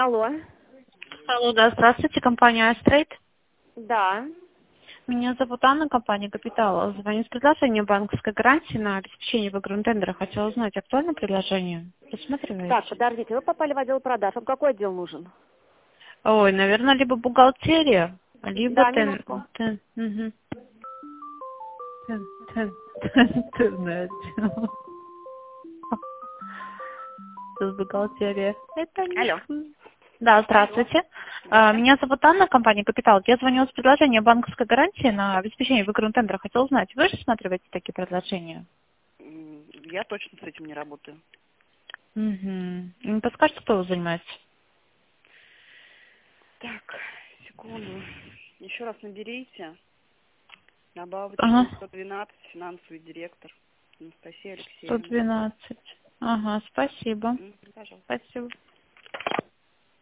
Алло. Алло, да, здравствуйте, компания iStrade. Да. Меня зовут Анна, компания Капитал. Звоню с предложением банковской гарантии на обеспечение в игру тендера. Хотела узнать, актуальное предложение? Рассматриваете? Так, подождите, вы попали в отдел продаж. Вам какой отдел нужен? Ой, наверное, либо бухгалтерия, либо Да, минутку. интернет. Тут бухгалтерия. Это не... Алло. Да, здравствуйте. Здравствуйте. Меня зовут Анна, компания Капитал. Я звонила с предложением банковской гарантии на обеспечение в игру тендера. Хотела узнать, вы рассматриваете такие предложения? Я точно с этим не работаю. Угу. Не подскажете, кто вы занимается? Так, секунду. Еще раз наберите. Добавочная Ага, 112, финансовый директор Анастасия Алексеевна. 112. Ага, спасибо. Пожалуйста. Спасибо.